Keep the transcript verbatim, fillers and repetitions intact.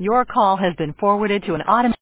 Your call has been forwarded to an automatic